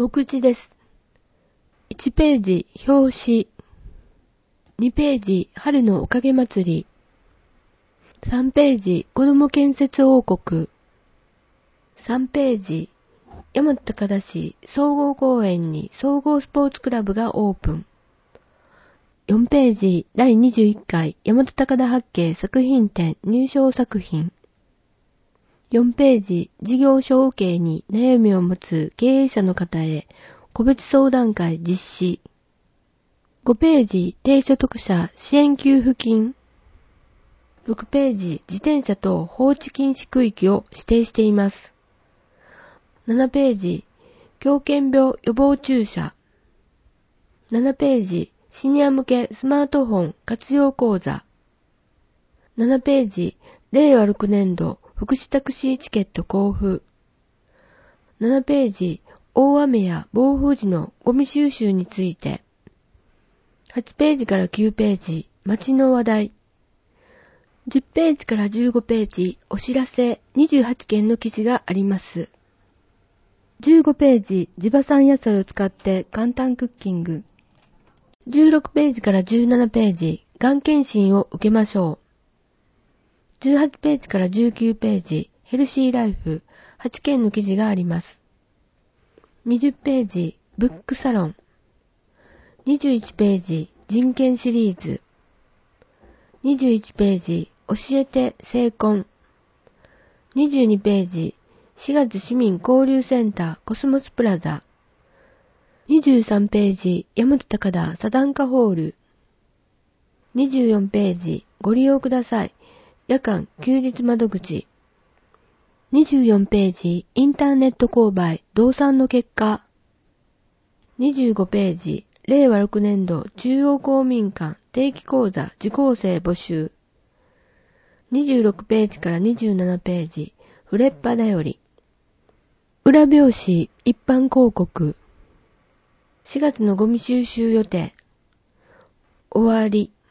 目次です。1ページ、表紙。2ページ、春のおかげ祭り。3ページ、子ども建設王国。3ページ、大和高田市総合公園に総合スポーツクラブがオープン。4ページ、第21回大和高田八景作品展入賞作品。4ページ、事業承継に悩みを持つ経営者の方へ個別相談会実施。5ページ、低所得者支援給付金。6ページ、自転車等放置禁止区域を指定しています。7ページ、狂犬病予防注射。7ページ、シニア向けスマートフォン活用講座。7ページ、令和6年度福祉タクシーチケット交付。7ページ、大雨や暴風時のゴミ収集について。8ページから9ページ、街の話題。10ページから15ページ、お知らせ28件の記事があります。15ページ、地場産野菜を使って簡単クッキング。16ページから17ページ、がん検診を受けましょう。18ページから19ページ、ヘルシーライフ、8件の記事があります。20ページ、ブックサロン。21ページ、人権シリーズ。21ページ、教えて成婚。22ページ、4月市民交流センターコスモスプラザ。23ページ、大和高田サダンカホール。24ページ、ご利用ください。夜間休日窓口。24ページ、インターネット購買動産の結果。25ページ、令和6年度中央公民館定期講座受講生募集。26ページから27ページ、フレッパだより。裏表紙一般広告。4月のゴミ収集予定。終わり。